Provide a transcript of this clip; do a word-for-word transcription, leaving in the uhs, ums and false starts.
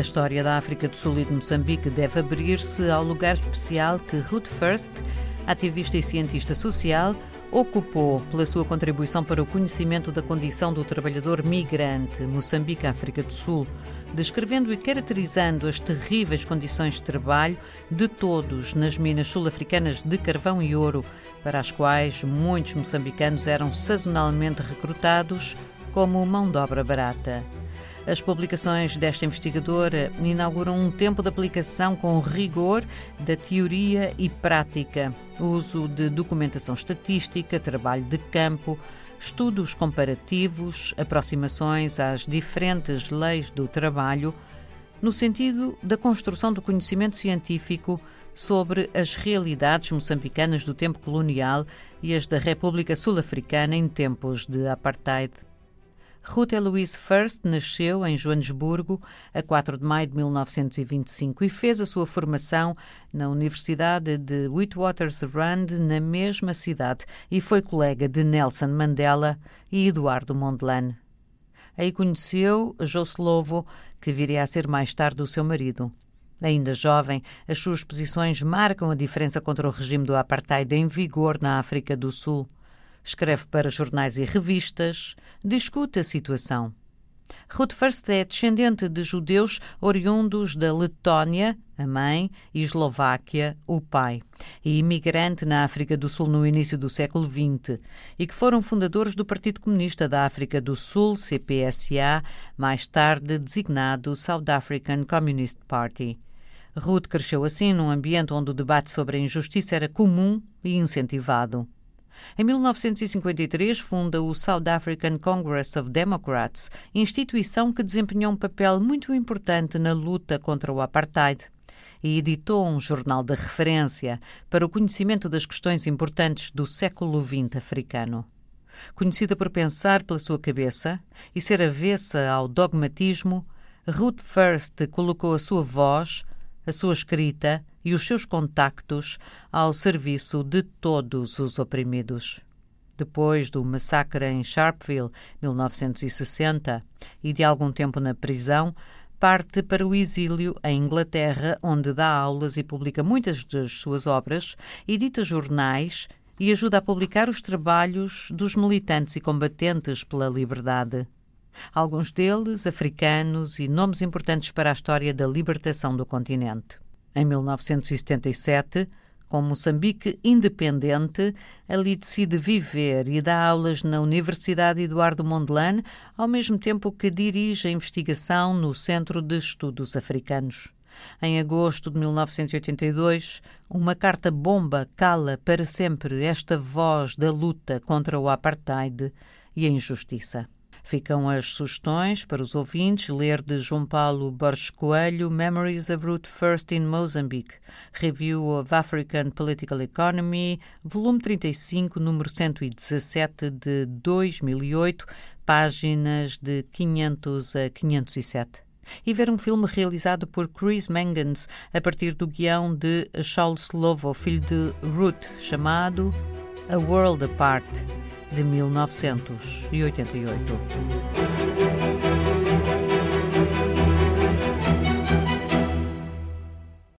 história da África do Sul e de Moçambique deve abrir-se ao lugar especial que Ruth First, ativista e cientista social, ocupou pela sua contribuição para o conhecimento da condição do trabalhador migrante Moçambique-África do Sul, descrevendo e caracterizando as terríveis condições de trabalho de todos nas minas sul-africanas de carvão e ouro, para as quais muitos moçambicanos eram sazonalmente recrutados como mão de obra barata. As publicações desta investigadora inauguram um tempo de aplicação com rigor da teoria e prática, uso de documentação estatística, trabalho de campo, estudos comparativos, aproximações às diferentes leis do trabalho, no sentido da construção do conhecimento científico sobre as realidades moçambicanas do tempo colonial e as da República Sul-Africana em tempos de apartheid. Ruth Eloise First nasceu em Joanesburgo a quatro de maio de mil novecentos e vinte e cinco e fez a sua formação na Universidade de Witwatersrand, na mesma cidade, e foi colega de Nelson Mandela e Eduardo Mondlane. Aí conheceu Joslovo, que viria a ser mais tarde o seu marido. Ainda jovem, as suas posições marcam a diferença contra o regime do apartheid em vigor na África do Sul. Escreve para jornais e revistas, discute a situação. Ruth First é descendente de judeus oriundos da Letónia, a mãe, e Eslováquia, o pai, e imigrante na África do Sul no início do século vinte, e que foram fundadores do Partido Comunista da África do Sul, C P S A, mais tarde designado South African Communist Party. Ruth cresceu assim num ambiente onde o debate sobre a injustiça era comum e incentivado. Em mil novecentos e cinquenta e três, funda o South African Congress of Democrats, instituição que desempenhou um papel muito importante na luta contra o apartheid, e editou um jornal de referência para o conhecimento das questões importantes do século vinte africano. Conhecida por pensar pela sua cabeça e ser avessa ao dogmatismo, Ruth First colocou a sua voz, a sua escrita e os seus contactos ao serviço de todos os oprimidos. Depois do massacre em Sharpeville, mil novecentos e sessenta, e de algum tempo na prisão, parte para o exílio em Inglaterra, onde dá aulas e publica muitas das suas obras, edita jornais e ajuda a publicar os trabalhos dos militantes e combatentes pela liberdade. Alguns deles africanos e nomes importantes para a história da libertação do continente. Em mil novecentos e setenta e sete, com Moçambique independente, ali decide viver e dá aulas na Universidade Eduardo Mondlane, ao mesmo tempo que dirige a investigação no Centro de Estudos Africanos. Em agosto de mil novecentos e oitenta e dois, uma carta-bomba cala para sempre esta voz da luta contra o apartheid e a injustiça. Ficam as sugestões para os ouvintes ler de João Paulo Borges Coelho Memories of Ruth First in Mozambique, Review of African Political Economy, volume trinta e cinco, número cento e dezassete de dois mil e oito, páginas de quinhentos a quinhentos e sete. E ver um filme realizado por Chris Mengens a partir do guião de Shaul Slovo, filho de Ruth, chamado A World Apart, de mil novecentos e oitenta e oito.